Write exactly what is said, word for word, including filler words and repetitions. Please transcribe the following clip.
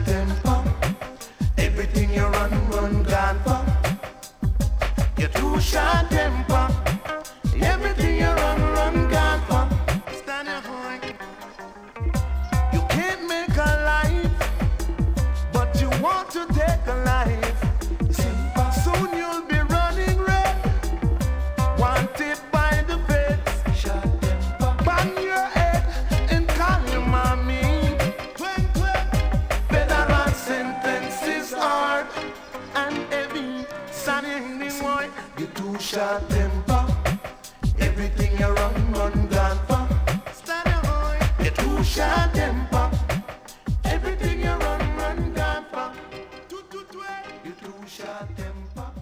temper. Everything you run, run, gone for. You're too short temper. Everything you run, run, gone for. Stand your point. You can't make a life, but you want to take a life. Simple. Soon you'll be running red, wanted by the feds. Short temper. Bang your head and call your mommy. Twin, twin. Federal sentences hard and heavy. Sunny boy, you too short temper. Everything you run, run, gone for. Stand your boy, you too short temper. Everything you run, run, gone for. You too short temper.